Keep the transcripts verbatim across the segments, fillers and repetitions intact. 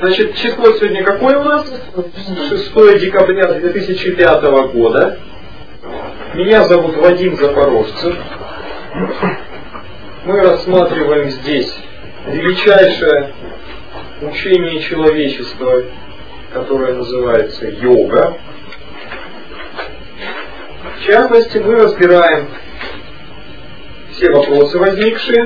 Значит, число сегодня какое у нас? шестое декабря две тысячи пятого года. Меня зовут Вадим Запорожцев. Мы рассматриваем здесь величайшее учение человечества, которое называется йога. В частности, мы разбираем все вопросы возникшие,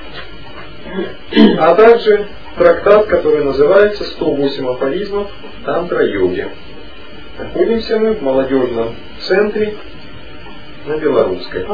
а также трактат, который называется «сто восемь афоризмов тантра-йоги». Находимся мы в молодежном центре на Белорусской.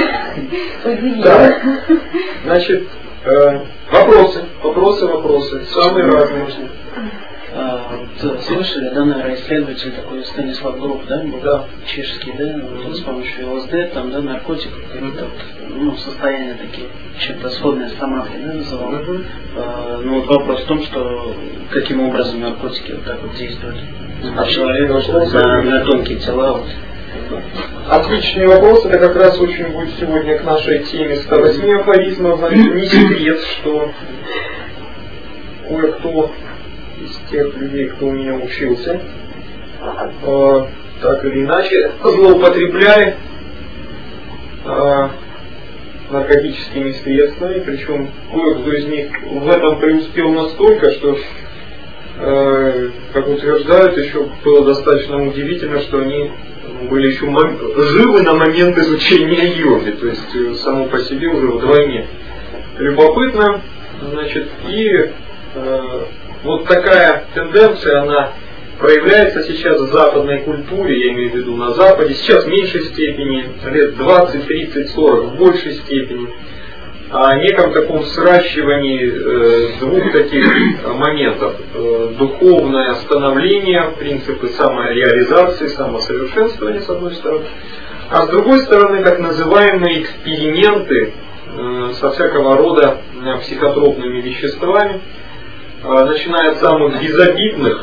Так, значит, э, вопросы, вопросы, вопросы, самые разные. А, вот, слышали, да, наверное, исследователь такой Станислав Груб, да, был да. чешский, да, вот, с помощью ЛСД, там, да, наркотиков, какие-то, ну, состояния такие, чем-то сходные с самадхи, да, называл. Uh-huh. А, ну, вот вопрос в том, что каким образом наркотики вот так вот действуют на человека, на, на тонкие тела, вот. Отличный вопрос, это как раз очень будет сегодня к нашей теме сто восемь афоризмов. Значит, не секрет, что кое-кто из тех людей, кто у меня учился, э, так или иначе злоупотребляет э, наркотическими средствами, причем кое-кто из них в этом преуспел настолько, что, э, как утверждают, еще было достаточно удивительно, что они были еще мом... живы на момент изучения йоги, то есть само по себе уже вдвойне любопытно, значит, и э, вот такая тенденция, она проявляется сейчас в западной культуре, я имею в виду на Западе, сейчас в меньшей степени, лет двадцать, тридцать, сорок в большей степени, о неком таком сращивании э, двух таких моментов. Э, духовное становление, принципы самореализации, самосовершенствования с одной стороны, а с другой стороны так называемые эксперименты э, со всякого рода э, психотропными веществами, э, начиная от самых безобидных,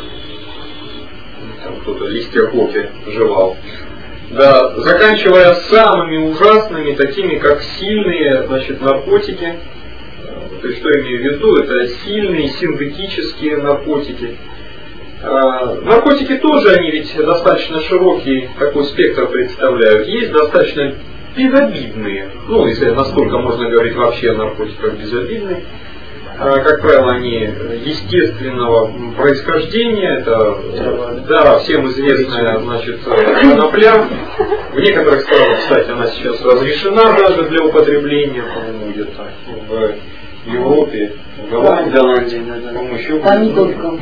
там кто-то листья кофе жевал, да, заканчивая самыми ужасными, такими как сильные, значит, наркотики. То есть, что я имею в виду, это сильные синтетические наркотики. А, наркотики тоже, они ведь достаточно широкий такой спектр представляют. Есть достаточно безобидные, ну, если насколько можно говорить вообще о наркотиках безобидные. А, как правило, они естественного происхождения, это, да, всем известная, значит, конопля. В некоторых странах, кстати, она сейчас разрешена даже для употребления, по-моему, где-то в Европе, в Голландии, по-моему, еще. А не только.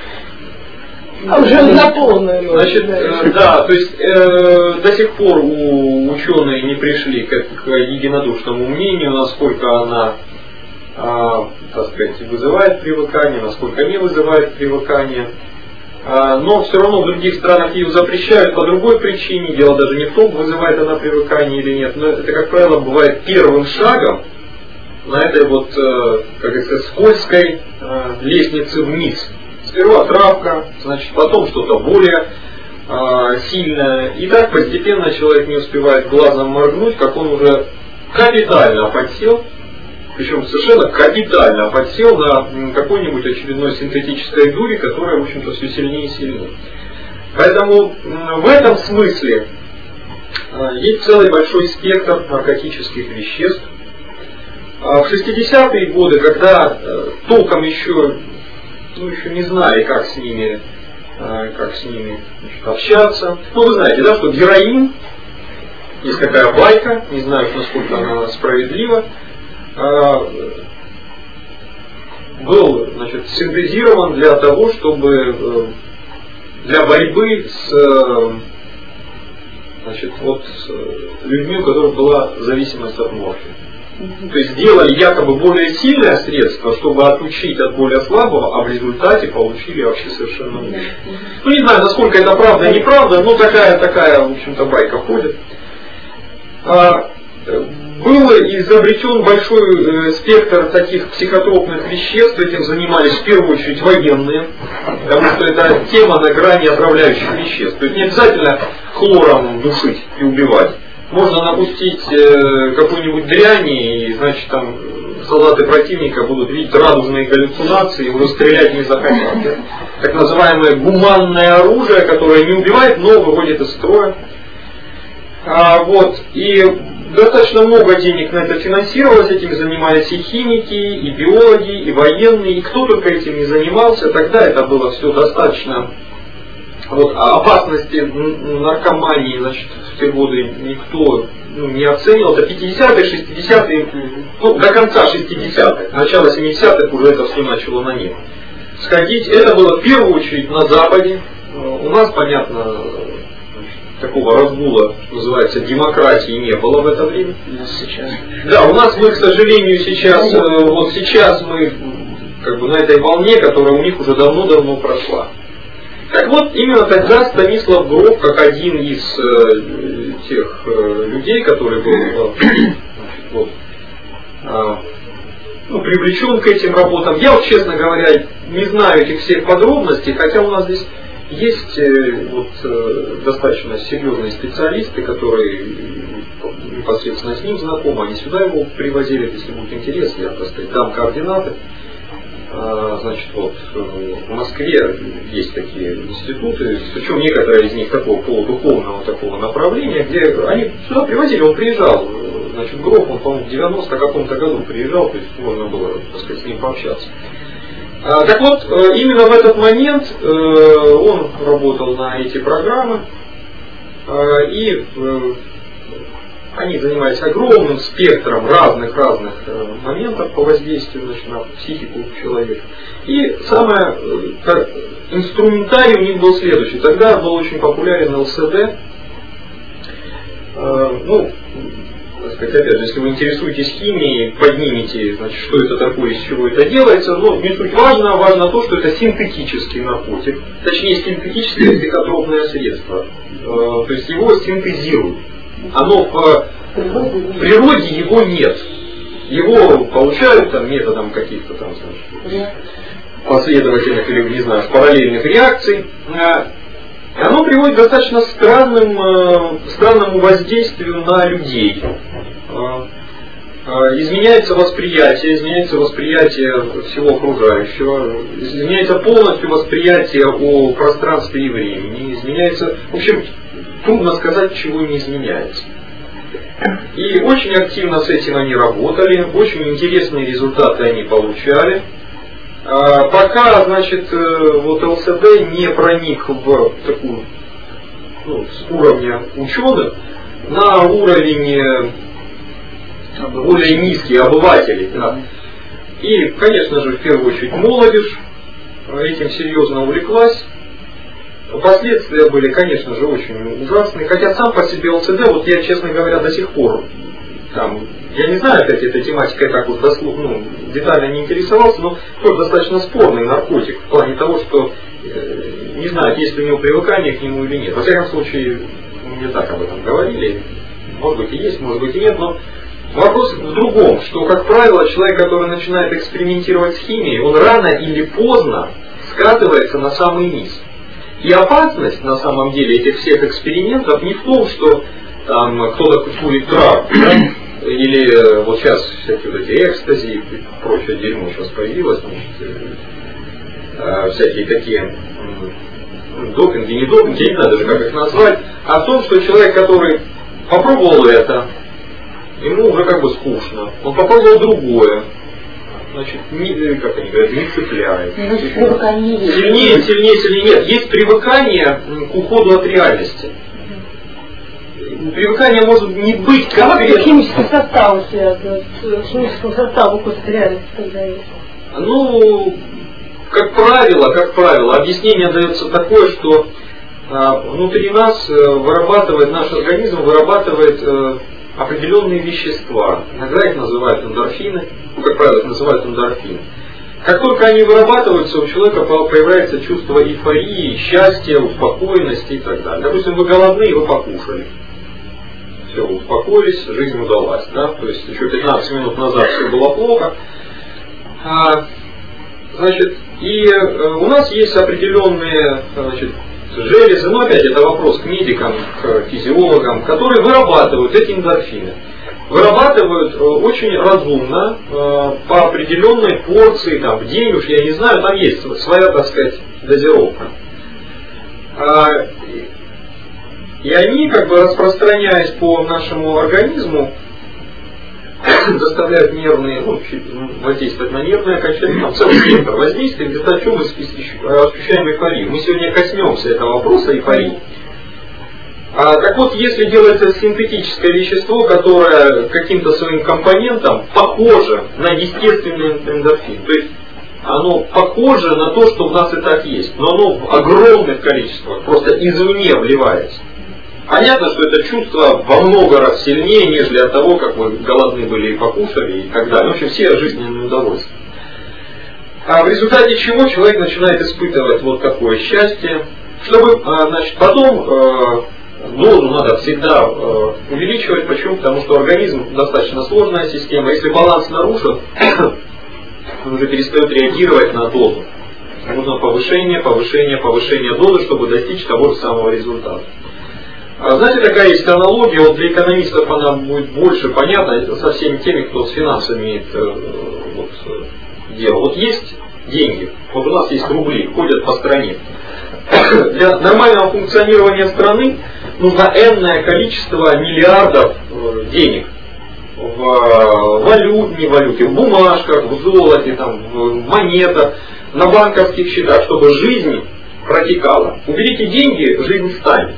А уже наполнено. Значит, э, да, то есть э, до сих пор у ученые не пришли к, к единодушному мнению, насколько она, а, так сказать, вызывает привыкание, насколько не вызывает привыкание. А, но все равно в других странах ее запрещают по другой причине. Дело даже не в том, вызывает она привыкание или нет. Но это, как правило, бывает первым шагом на этой вот, как говорится, скользкой лестнице вниз. Сперва травка, значит, потом что-то более а, сильное. И так постепенно человек не успевает глазом моргнуть, как он уже капитально подсел. Причем совершенно капитально подсел на какой-нибудь очередной синтетической дури, которая, в общем-то, все сильнее и сильнее. Поэтому в этом смысле есть целый большой спектр наркотических веществ. В шестидесятые годы, когда толком еще, ну, еще не знали, как с ними, как с ними значит, общаться. Ну, вы знаете, да, что героин, есть такая байка, не знаю, насколько она справедлива, был, значит, синтезирован для того, чтобы для борьбы с, значит, вот, с людьми, у которых была зависимость от морфия. То есть сделали якобы более сильное средство, чтобы отучить от более слабого, а в результате получили вообще совершенно новое. Ну, не знаю, насколько это правда или неправда, но такая, такая, в общем-то, байка ходит. Был изобретен большой спектр таких психотропных веществ, этим занимались в первую очередь военные, потому что это тема на грани отравляющих веществ. То есть не обязательно хлором душить и убивать. Можно напустить какую-нибудь дрянь и, значит, там солдаты противника будут видеть радужные галлюцинации и уже стрелять не захотят. Так называемое гуманное оружие, которое не убивает, но выводит из строя. А, вот, и достаточно много денег на это финансировалось, этим занимались и химики, и биологи, и военные, и кто только этим не занимался. Тогда это было все достаточно. Вот, а опасности наркомании, значит, в те годы никто ну, не оценивал. До пятидесятых, шестидесятых, ну, до конца шестидесятых, начало семидесятых уже это все начало на них сходить. Это было в первую очередь на Западе. У нас, понятно, такого разгула, что называется, демократии не было в это время. У нас сейчас. Да, у нас мы, к сожалению, сейчас, вот сейчас мы как бы на этой волне, которая у них уже давно-давно прошла. Так вот, именно тогда Станислав Гров, как один из э, тех э, людей, который был э, значит, вот, э, ну, привлечен к этим работам, я вот, честно говоря, не знаю этих всех подробностей, хотя у нас здесь есть э, вот, э, достаточно серьезные специалисты, которые непосредственно с ним знакомы, они сюда его привозили, если будет интерес, я просто дам координаты. Значит, вот в Москве есть такие институты, причем некоторые из них такого полудуховного такого направления, где они сюда привозили, он приезжал, значит, Гров, он, по-моему, в девяносто каком-то году приезжал, то есть можно было, так сказать, с ним пообщаться. А, так вот, именно в этот момент он работал на эти программы, и они занимались огромным спектром разных-разных э, моментов по воздействию, значит, на психику человека. И самое, э, инструментарий у них был следующий. Тогда был очень популярен эл эс дэ. Э, ну, так сказать, опять же, если вы интересуетесь химией, поднимите, значит, что это такое, из чего это делается. Но не суть важно, важно то, что это синтетический наркотик. Точнее, синтетическое психотропное средство. Э, то есть его синтезируют. Оно в природе его нет. Его получают там методом каких-то там, значит, последовательных или, не знаю, параллельных реакций. И оно приводит к достаточно странным, странному воздействию на людей. Изменяется восприятие, изменяется восприятие всего окружающего, изменяется полностью восприятие о пространстве и времени, изменяется, в общем, трудно сказать, чего не изменяется. И очень активно с этим они работали, очень интересные результаты они получали. А, пока, значит, вот эл эс дэ не проник в такую, ну, с уровня ученых на уровень более низкий обывателей. Да. И, конечно же, в первую очередь молодежь этим серьезно увлеклась. Последствия были, конечно же, очень ужасные. Хотя сам по себе эл эс дэ, вот я, честно говоря, до сих пор, там, я не знаю, опять этой тематикой так вот дословно, ну, детально не интересовался, но тоже достаточно спорный наркотик в плане того, что э, не знаю, есть ли у него привыкание к нему или нет. Во всяком случае, мне так об этом говорили. Может быть и есть, может быть и нет, но вопрос в другом, что, как правило, человек, который начинает экспериментировать с химией, он рано или поздно скатывается на самый низ. И опасность, на самом деле, этих всех экспериментов не в том, что там кто-то курит траву, да? Или вот сейчас всякие вот эти экстази и прочее дерьмо сейчас появилось, значит, э, всякие такие э, допинги, не допинги, я не знаю даже, как их назвать, а в том, что человек, который попробовал это, ему уже как бы скучно, он попробовал другое, значит, не, как они говорят, не цепляет. Сильнее, сильнее, сильнее. Нет, есть привыкание к уходу от реальности. Привыкание может не быть конкретно. А как химический состав связан? Химический состав уходит от реальности тогда есть? Ну, как правило, как правило, объяснение дается такое, что а, внутри нас вырабатывает, наш организм вырабатывает а, определенные вещества. Иногда их называют эндорфины, ну, как правило, их называют эндорфины. Как только они вырабатываются, у человека появляется чувство эйфории, счастья, успокоенности и так далее. Допустим, вы голодны и вы покушали. Все, успокоились, жизнь удалась. Да? То есть еще пятнадцать минут назад все было плохо. А, значит, и у нас есть определенные, значит, железы, но опять это вопрос к медикам, к физиологам, которые вырабатывают эти эндорфины. вырабатывают очень разумно, по определенной порции, там, в день уж, я не знаю, там есть своя, так сказать, дозировка. И они, как бы распространяясь по нашему организму, заставляют нервные, ну, воздействовать на нервные окончания, там целый спектр воздействия, в результате чего мы ощущаем эйфорию. Мы сегодня коснемся этого вопроса эйфории. А, так вот, если делается синтетическое вещество, которое каким-то своим компонентом похоже на естественный эндорфин, то есть оно похоже на то, что в нас и так есть, но оно в огромных количествах, просто извне вливается. Понятно, что это чувство во много раз сильнее, нежели от того, как вы голодны были и покушали и так далее. В общем, все жизненные удовольствия. А в результате чего человек начинает испытывать вот такое счастье, чтобы, значит, потом дозу надо всегда увеличивать. Почему? Потому что организм достаточно сложная система. Если баланс нарушен, он уже перестает реагировать на дозу. Нужно повышение, повышение, повышение дозы, чтобы достичь того же самого результата. Знаете, такая есть аналогия, вот для экономистов она будет больше понятна со всеми теми, кто с финансами имеет вот, дело. Вот есть деньги, вот у нас есть рубли, ходят по стране. Для нормального функционирования страны нужно энное количество миллиардов денег в валют, не валюте, в бумажках, в золоте, там, в монетах, на банковских счетах, чтобы жизнь протекала. Уберите деньги, жизнь станет.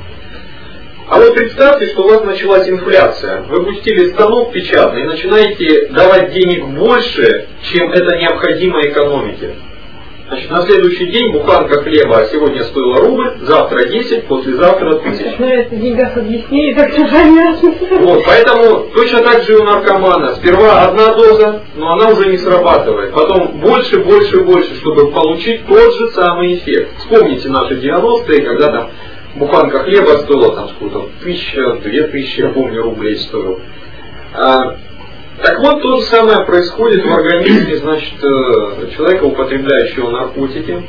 А вот представьте, что у вас началась инфляция. Вы пустили станок печатный и начинаете давать денег больше, чем это необходимо экономике. Значит, на следующий день буханка хлеба сегодня стоила рубль, завтра десять, послезавтра тысяча. На это деньгах объяснили, как все понятно. Вот, поэтому точно так же и у наркомана. Сперва одна доза, но она уже не срабатывает. Потом больше, больше, больше, чтобы получить тот же самый эффект. Вспомните наши девяностые, когда там буханка хлеба стоила там сколько-то, тысяча, две тысячи, я помню, рублей стоил. А, так вот, то же самое происходит в организме, значит, человека, употребляющего наркотики.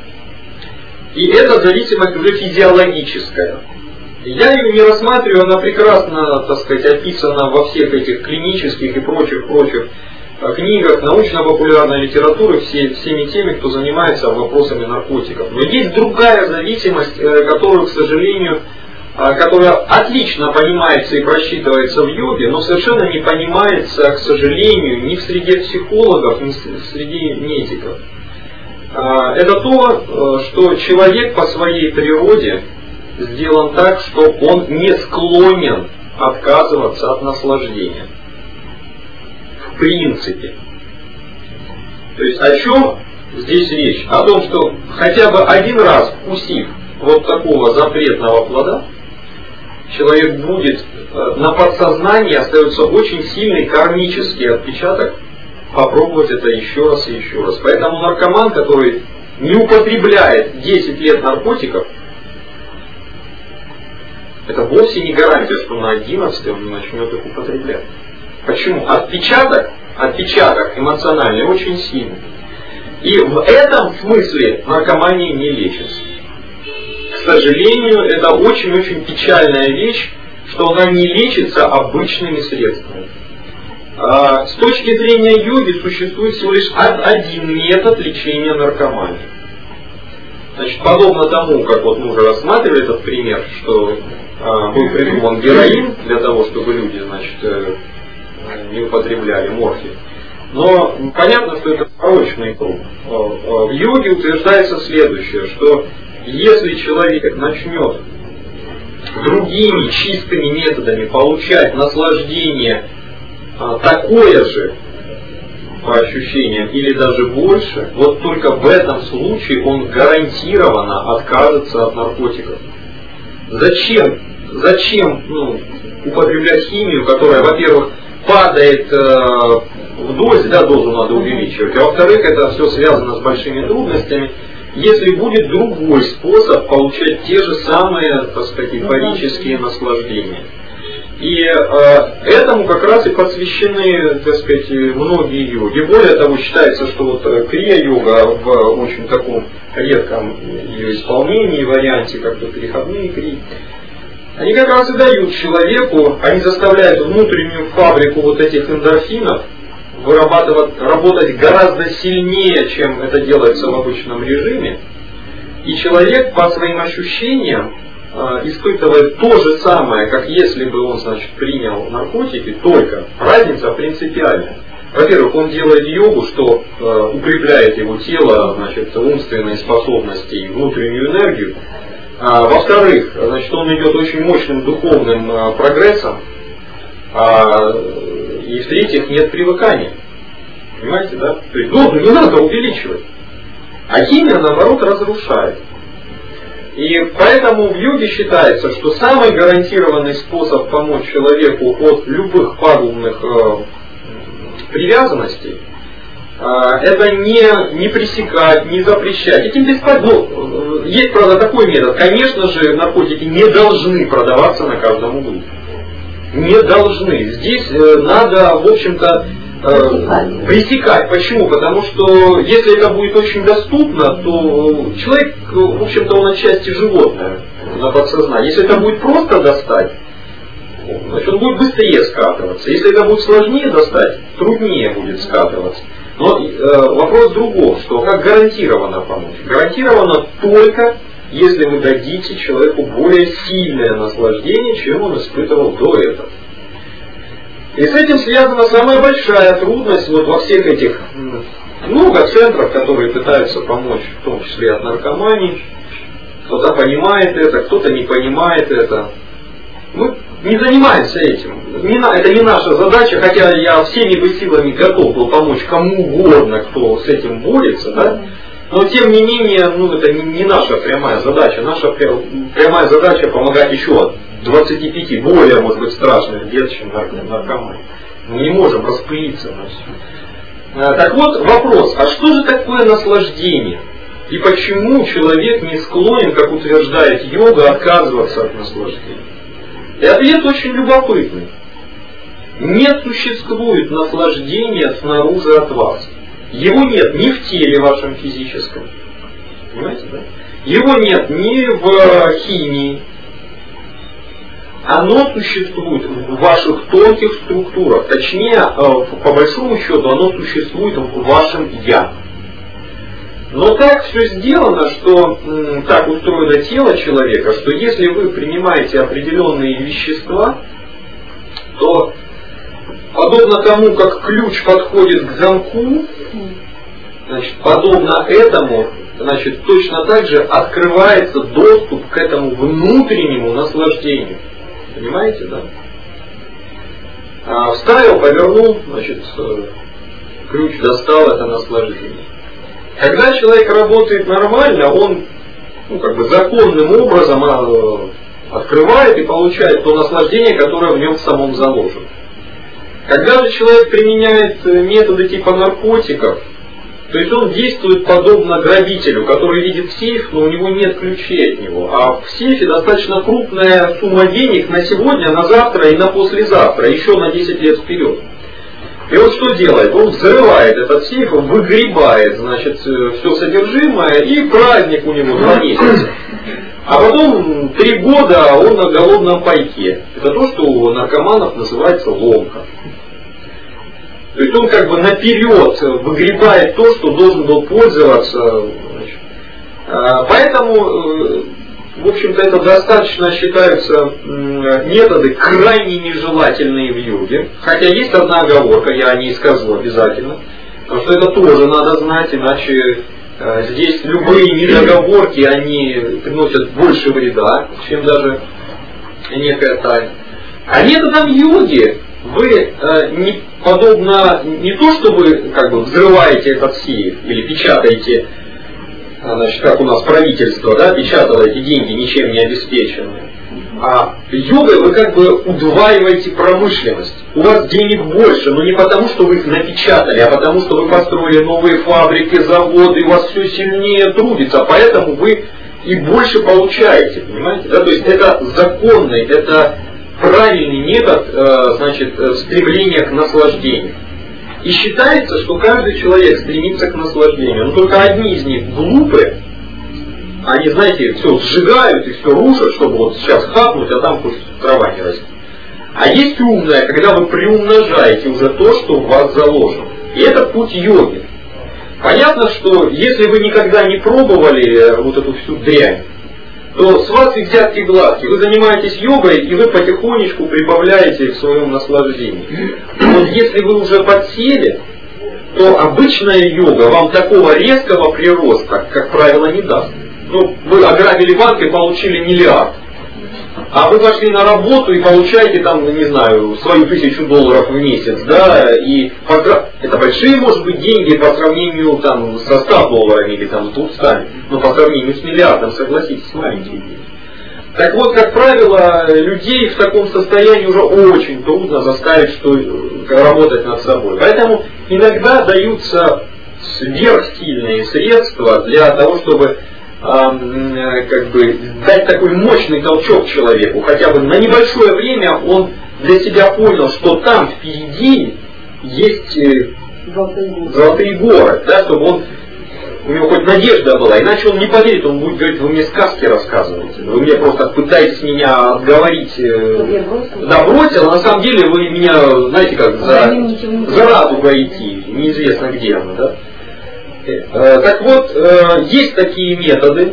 И эта зависимость уже физиологическая. Я ее не рассматриваю, она прекрасно, так сказать, описана во всех этих клинических и прочих-прочих книгах, научно-популярной литературы, все, всеми теми, кто занимается вопросами наркотиков. Но есть другая зависимость, которую, к сожалению, которая отлично понимается и просчитывается в йоге, но совершенно не понимается, к сожалению, ни в среде психологов, ни в среде медиков. Это то, что человек по своей природе сделан так, что он не склонен отказываться от наслаждения. В принципе. То есть о чем здесь речь? О том, что хотя бы один раз вкусив вот такого запретного плода, человек будет, на подсознании остается очень сильный кармический отпечаток попробовать это еще раз и еще раз. Поэтому наркоман, который не употребляет десять лет наркотиков, это вовсе не гарантия, что на одиннадцатый он начнет их употреблять. Почему? Отпечаток, отпечаток эмоциональный очень сильный. И в этом смысле наркомания не лечится. К сожалению, это очень-очень печальная вещь, что она не лечится обычными средствами. А с точки зрения йоги существует всего лишь один метод лечения наркомании. Значит, подобно тому, как вот мы уже рассматривали этот пример, что а, был придуман героин для того, чтобы люди, значит, не употребляли морфий. Но понятно, что это порочный круг. В йоге утверждается следующее, что если человек начнет другими чистыми методами получать наслаждение а, такое же по ощущениям или даже больше, вот только в этом случае он гарантированно откажется от наркотиков. Зачем? Зачем ну, употреблять химию, которая, во-первых, падает э, в дозе, да, дозу надо увеличивать, а во-вторых, это все связано с большими трудностями, если будет другой способ получать те же самые, так сказать, эйфорические наслаждения. И э, этому как раз и посвящены, так сказать, многие йоги. Более того, считается, что вот крия-йога в очень таком редком ее исполнении, варианте, как бы переходные крии, они как раз и дают человеку, они заставляют внутреннюю фабрику вот этих эндорфинов вырабатывать, работать гораздо сильнее, чем это делается в обычном режиме. И человек по своим ощущениям э, испытывает то же самое, как если бы он, значит, принял наркотики, только разница принципиальная. Во-первых, он делает йогу, что э, укрепляет его тело, значит, умственные способности и внутреннюю энергию. А, во-вторых, значит, он идет очень мощным духовным э, прогрессом. А, и в-третьих, нет привыкания. Понимаете, да? То есть дозу не надо увеличивать. А химия, наоборот, разрушает. И поэтому в йоге считается, что самый гарантированный способ помочь человеку от любых пагубных э, привязанностей, э, это не, не пресекать, не запрещать. Этим бесполезно. Ну, есть, правда, такой метод. Конечно же, наркотики не должны продаваться на каждом углу. Не должны. Здесь э, надо, в общем-то, Пресекать. пресекать. Почему? Потому что если это будет очень доступно, то человек, в общем-то, он отчасти животное на подсознании. Если это будет просто достать, значит, он будет быстрее скатываться. Если это будет сложнее достать, труднее будет скатываться. Но э, вопрос в другом, что как гарантированно помочь? Гарантированно только если вы дадите человеку более сильное наслаждение, чем он испытывал до этого. И с этим связана самая большая трудность вот во всех этих много центров, которые пытаются помочь, в том числе от наркомании. Кто-то понимает это, кто-то не понимает это. Мы не занимаемся этим. Это не наша задача, хотя я всеми бы силами готов был помочь кому угодно, кто с этим борется, да? Но тем не менее, ну, это не наша прямая задача. Наша прямая задача помогать еще двадцати пяти более, может быть, страшных бед, чем наркомания. Мы не можем распылиться на все. Так вот, вопрос, а что же такое наслаждение? И почему человек не склонен, как утверждает йога, отказываться от наслаждения? И ответ очень любопытный. Не существует наслаждения снаружи от вас. Его нет ни в теле вашем физическом. Понимаете, да? Его нет ни в химии. Оно существует в ваших тонких структурах. Точнее, по большому счету, оно существует в вашем «я». Но так все сделано, что так устроено тело человека, что если вы принимаете определенные вещества, то подобно тому, как ключ подходит к замку, значит, подобно этому, значит, точно так же открывается доступ к этому внутреннему наслаждению. Понимаете, да? А вставил, повернул, значит, ключ достал, это наслаждение. Когда человек работает нормально, он, ну, как бы законным образом открывает и получает то наслаждение, которое в нем самом заложено. Когда же человек применяет методы типа наркотиков, то есть он действует подобно грабителю, который видит сейф, но у него нет ключей от него. А в сейфе достаточно крупная сумма денег на сегодня, на завтра и на послезавтра, еще на десять лет вперед. И вот что делает? Он взрывает этот сейф, он выгребает, значит, все содержимое, и праздник у него два месяца. А потом три года он на голодном пайке. Это то, что у наркоманов называется ломка. То есть он как бы наперед выгребает то, что должен был пользоваться. Значит. Поэтому, в общем-то, это достаточно считаются методы крайне нежелательные в йоге. Хотя есть одна оговорка, я о ней скажу обязательно. Потому что это тоже надо знать, иначе здесь любые недоговорки, они приносят больше вреда, чем даже некая тайна. А методом йоги вы э, не подобно, не то, что вы как бы взрываете этот сейф или печатаете, значит, как у нас правительство, да, печатало эти деньги ничем не обеспеченные. А йогой вы как бы удваиваете промышленность. У вас денег больше, но не потому, что вы их напечатали, а потому, что вы построили новые фабрики, заводы, и у вас все сильнее трудится, поэтому вы и больше получаете, понимаете? Да? То есть это законный, это правильный метод, значит, стремления к наслаждению. И считается, что каждый человек стремится к наслаждению, но только одни из них глупые, они, знаете, все сжигают и все рушат, чтобы вот сейчас хапнуть, а там пусть трава не растет. А есть умное, когда вы приумножаете уже то, что в вас заложено. И это путь йоги. Понятно, что если вы никогда не пробовали вот эту всю дрянь, то с вас и взятки гладкие. Вы занимаетесь йогой, и вы потихонечку прибавляете в своем наслаждении. Вот если вы уже подсели, то обычная йога вам такого резкого прироста, как правило, не даст. Ну, вы ограбили банк и получили миллиард. А вы пошли на работу и получаете там, не знаю, свою тысячу долларов в месяц, да, и это большие, может быть, деньги по сравнению там со ста долларами или там с двумястами, но по сравнению с миллиардом, согласитесь, маленькие деньги. Так вот, как правило, людей в таком состоянии уже очень трудно заставить что, работать над собой. Поэтому иногда даются сверхсильные средства для того, чтобы как бы дать такой мощный толчок человеку, хотя бы на небольшое время он для себя понял, что там впереди есть золотые горы, да, чтобы он, у него хоть надежда была, иначе он не поверит, он будет говорить: вы мне сказки рассказываете, вы мне просто пытаетесь меня отговорить, да, бросил, а на самом деле вы меня, знаете, как за, за радугу идти, неизвестно где она, да. Так вот, есть такие методы,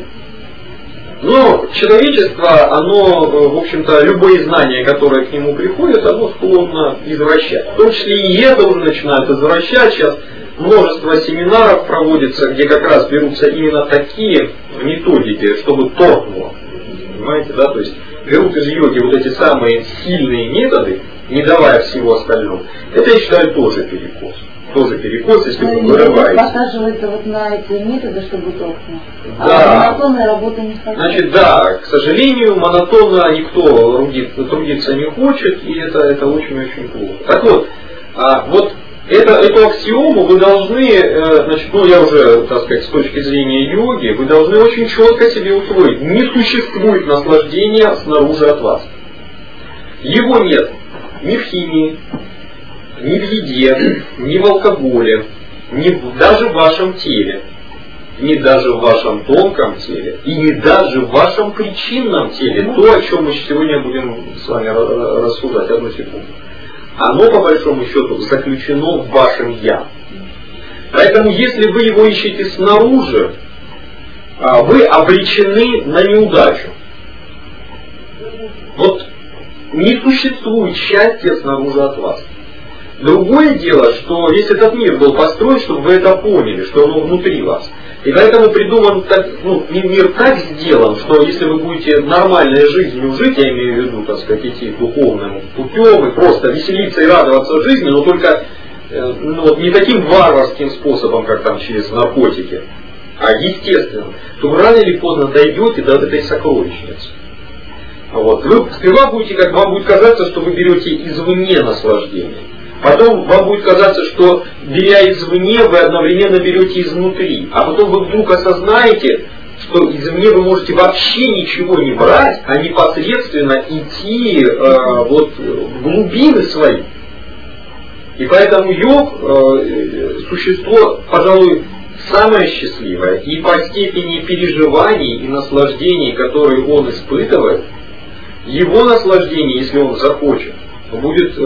но человечество, оно, в общем-то, любые знания, которые к нему приходят, оно склонно извращать. В том числе и это уже начинают извращать. Сейчас множество семинаров проводится, где как раз берутся именно такие методики, чтобы торкнуло. Понимаете, да? То есть берут из йоги вот эти самые сильные методы, не давая всего остального. Это, я считаю, тоже перекос. Тоже перекос, если вы вырываете. Посаживается вот на эти методы, чтобы толкнуть. Да. А монотонная работа не хватает. Значит, да, к сожалению, монотонно никто трудиться не хочет, и это, это очень-очень плохо. Так вот, а, вот это, эту аксиому вы должны, значит, ну я уже, так сказать, с точки зрения йоги, вы должны очень четко себе усвоить. Не существует наслаждения снаружи от вас. Его нет ни в химии, ни в еде, ни в алкоголе, ни в, даже в вашем теле, ни даже в вашем тонком теле, и не даже в вашем причинном теле. То, о чем мы сегодня будем с вами рассуждать, одну секунду. Оно, по большому счету, заключено в вашем «я». Поэтому, если вы его ищете снаружи, вы обречены на неудачу. Вот не существует счастья снаружи от вас. Другое дело, что весь этот мир был построен, чтобы вы это поняли, что оно внутри вас. И поэтому придуман так, ну, мир так сделан, что если вы будете нормальной жизнью жить, я имею в виду, так сказать, идти духовным путем и просто веселиться и радоваться жизни, но только э, ну, вот не таким варварским способом, как там через наркотики, а естественным, то вы рано или поздно дойдете до этой сокровищницы. Вот. Вы сперва будете, как вам будет казаться, что вы берете извне наслаждение. Потом вам будет казаться, что беря извне, вы одновременно берете изнутри. А потом вы вдруг осознаете, что извне вы можете вообще ничего не брать, а непосредственно идти э, вот, в глубины свои. И поэтому йог э, существо, пожалуй, самое счастливое. И по степени переживаний и наслаждений, которые он испытывает, его наслаждение, если он захочет, будет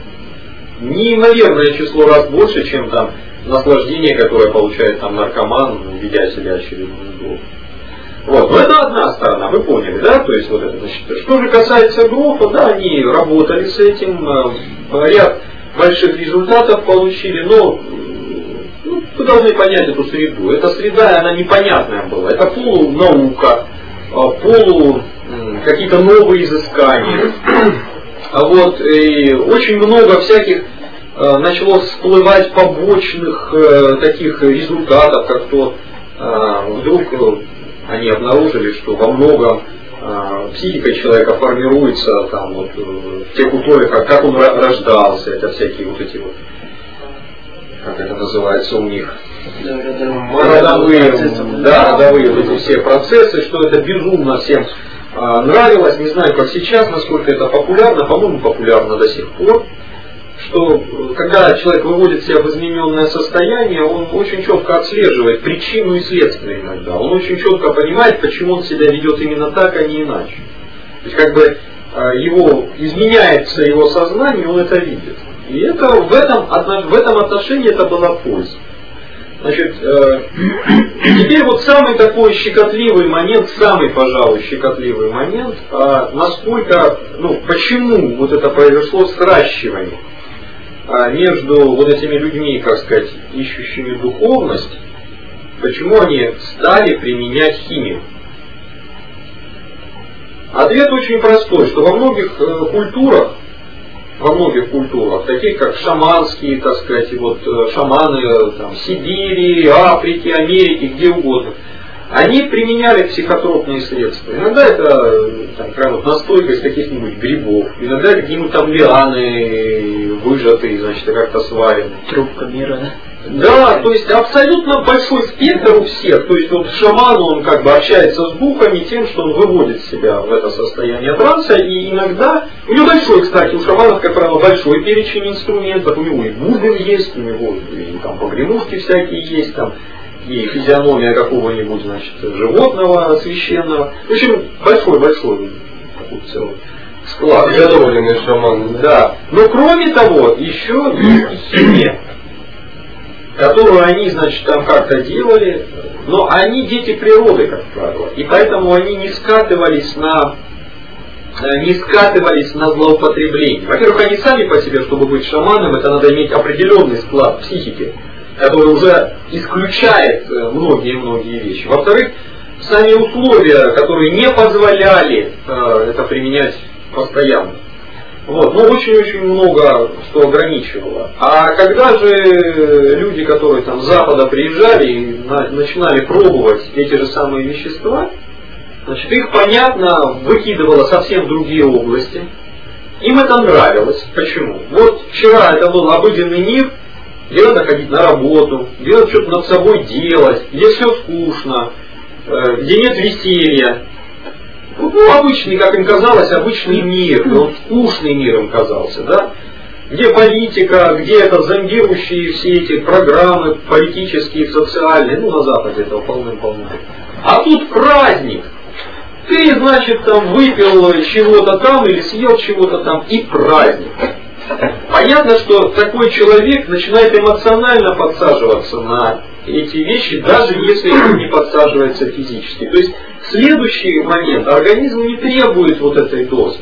неимоверное число раз больше, чем там наслаждение, которое получает там наркоман, ведя себя очередную группу. Вот. Но это одна сторона, вы поняли, да? То есть вот это, значит, что же касается группы, да, они работали с этим, ряд больших результатов получили, но ну, вы должны понять эту среду. Эта среда, она непонятная была. Это полунаука, полу какие-то новые изыскания. А вот и очень много всяких э, начало всплывать побочных э, таких результатов, как то э, вдруг э, они обнаружили, что во многом э, психика человека формируется там, вот, э, в тех условиях, как, как он рождался, это всякие вот эти вот, как это называется у них, родовые, да, родовые вот эти все процессы, что это безумно всем нравилось, не знаю, как сейчас, насколько это популярно, по-моему, популярно до сих пор. что когда человек выводит себя в измененное состояние, он очень четко отслеживает причину и следствие иногда. Он очень четко понимает, почему он себя ведет именно так, а не иначе. То есть как бы его изменяется его сознание, он это видит. И это в этом, в этом отношении это была польза. Значит, э, теперь вот самый такой щекотливый момент, самый, пожалуй, щекотливый момент, э, насколько, ну, почему вот это произошло сращивание э, между вот этими людьми, как сказать, ищущими духовность, почему они стали применять химию. Ответ очень простой, что во многих э, культурах, во многих культурах, таких как шаманские, так сказать, вот шаманы там, Сибири, Африки, Америки, где угодно, они применяли психотропные средства. Иногда это там, прям, вот, настойка из каких-нибудь грибов, иногда какие-нибудь там лианы выжатые, значит, как-то сварены. Трубка мира, да? Да, то есть абсолютно большой спектр у всех. То есть вот шаман, он как бы общается с духами тем, что он выводит себя в это состояние транса, и иногда, у него большой, кстати, у шаманов, как правило, большой перечень инструментов, у него и бубен есть, у него и там погремушки всякие есть, там, и физиономия какого-нибудь, значит, животного священного. В общем, большой-большой такой целый склад. Приготовленный шаман. Да. Но кроме того, еще есть химия, которую они, значит, там как-то делали, но они дети природы, как правило, и поэтому они не скатывались на, не скатывались на злоупотребление. Во-первых, они сами по себе, чтобы быть шаманом, это надо иметь определенный склад психики, который уже исключает многие-многие вещи. Во-вторых, сами условия, которые не позволяли э, это применять постоянно. Вот, ну очень-очень много что ограничивало. А когда же люди, которые там с Запада приезжали и на, начинали пробовать эти же самые вещества, значит, их, понятно, выкидывало совсем в другие области. Им это нравилось. Почему? Вот вчера это был обыденный мир, где надо ходить на работу, где надо что-то над собой делать, где все скучно, где нет веселья. Ну, обычный, как им казалось, обычный мир, он скучный мир им казался, да? Где политика, где это зомбирующие все эти программы политические, социальные, ну на Западе этого полным-полно. А тут праздник. Ты, значит, там выпил чего-то там или съел чего-то там, и праздник. Понятно, что такой человек начинает эмоционально подсаживаться на эти вещи, даже если он не подсаживается физически. То есть следующий момент, организм не требует вот этой дозы,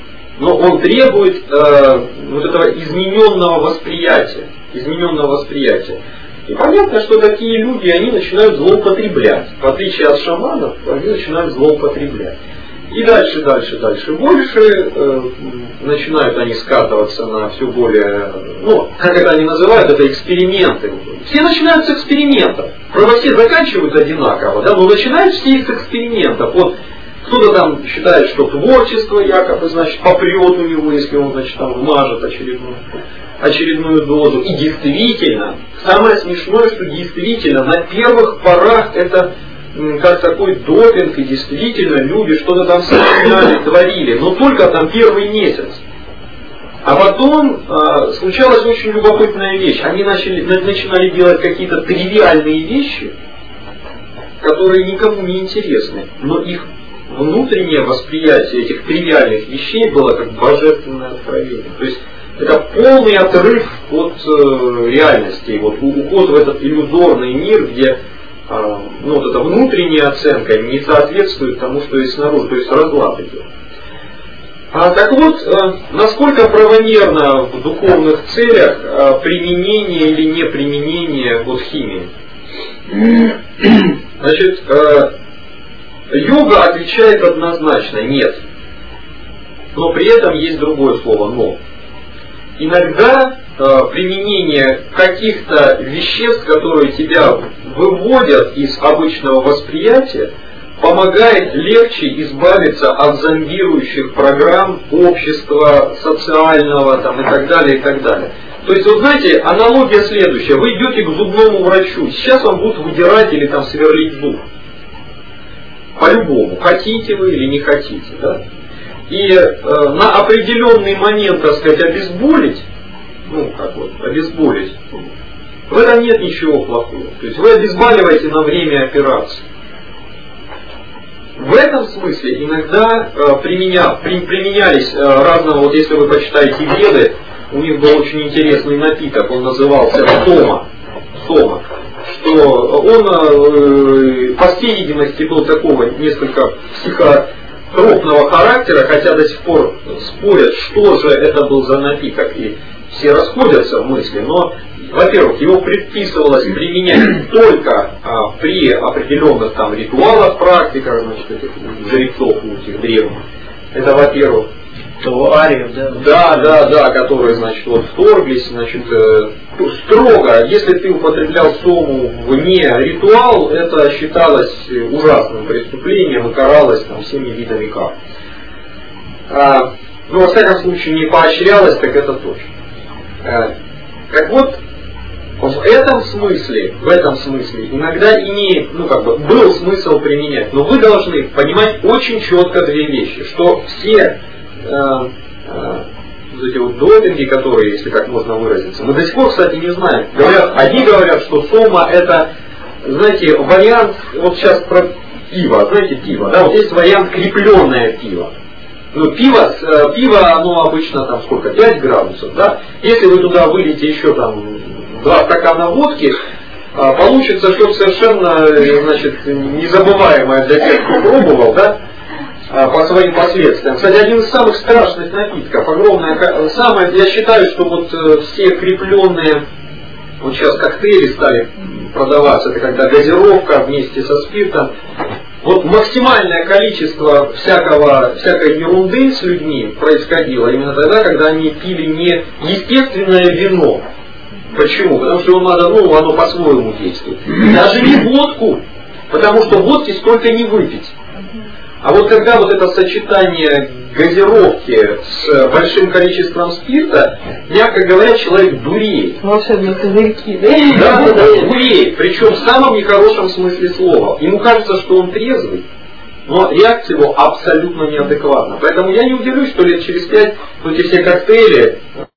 но он требует э, вот этого измененного восприятия, измененного восприятия. И понятно, что такие люди, они начинают злоупотреблять. В отличие от шаманов, они начинают злоупотреблять. И дальше, дальше, дальше, больше э, начинают они скатываться на все более, ну, как это они называют, это эксперименты. Все начинают с экспериментов. Правда, все заканчивают одинаково, да, но начинают все с экспериментов. Вот кто-то там считает, что творчество якобы, значит, попрет у него, если он, значит, там вмажет очередную, очередную дозу. И действительно, самое смешное, что действительно на первых порах это как такой допинг, и действительно люди что-то там сочиняли, творили, но только там первый месяц. А потом э, случалась очень любопытная вещь. Они начали, начинали делать какие-то тривиальные вещи, которые никому не интересны, но их внутреннее восприятие этих тривиальных вещей было как божественное откровение. То есть это полный отрыв от э, реальности, вот, уход в этот иллюзорный мир, где ну, вот эта внутренняя оценка не соответствует тому, что есть снаружи, то есть разлад идет. А, так вот, насколько правомерно в духовных целях применение или не применение вот химии? Значит, йога отвечает однозначно нет. Но при этом есть другое слово но. Иногда применение каких-то веществ, которые тебя выводят из обычного восприятия, помогает легче избавиться от зомбирующих программ общества, социального там, и так далее, и так далее. То есть, вот знаете, аналогия следующая. Вы идете к зубному врачу, сейчас вам будут выдирать или там сверлить зуб. По-любому, хотите вы или не хотите. Да? И э, на определенный момент, так сказать, обезболить, ну, как вот, обезболить. В этом нет ничего плохого. То есть вы обезболиваете на время операции. В этом смысле иногда э, применя, при, применялись э, разного, вот если вы почитаете Веды, у них был очень интересный напиток, он назывался сома. Сома. Что он, э, по всей видимости, был такого несколько психотропного характера, хотя до сих пор спорят, что же это был за напиток. И все расходятся в мысли, но, во-первых, его предписывалось применять только а, при определенных там ритуалах, практиках, значит, этих жрецов у этих древних. Это, во-первых. То ариев, да? Да, да, да, которые, значит, вот вторглись, значит, э, строго, если ты употреблял сому вне ритуал, это считалось ужасным преступлением и каралось там всеми видами кар. А, ну, во всяком случае, не поощрялось, так это точно. А, так вот, в этом смысле, в этом смысле иногда имеет, ну как бы, был смысл применять, но вы должны понимать очень четко две вещи, что все э, э, вот эти вот допинги, которые, если как можно выразиться, мы до сих пор, кстати, не знаем. Говорят, одни говорят, что сома это, знаете, вариант, вот сейчас про пиво, знаете, пиво, да, вот есть вариант крепленное пиво. Ну, пиво, пиво, оно обычно там сколько, пять градусов, да? Если вы туда выльете еще там два стакана водки, получится что-то совершенно, значит, незабываемое для тех, кто пробовал, да? По своим последствиям. Кстати, один из самых страшных напитков, огромное, самое, я считаю, что вот все крепленные, вот сейчас коктейли стали продаваться, это когда газировка вместе со спиртом. Вот максимальное количество всякого, всякой ерунды с людьми происходило именно тогда, когда они пили не естественное вино. Почему? Потому что его надо, ну, оно по-своему действует. Даже не водку, потому что водки столько не выпить. А вот когда вот это сочетание газировки с большим количеством спирта, мягко говоря, человек дуреет. Волшебные козырьки, да? Да, да, да, дуреет. Причем в самом нехорошем смысле слова. Ему кажется, что он трезвый, но реакция его абсолютно неадекватна. Поэтому я не удивлюсь, что лет через пять эти все коктейли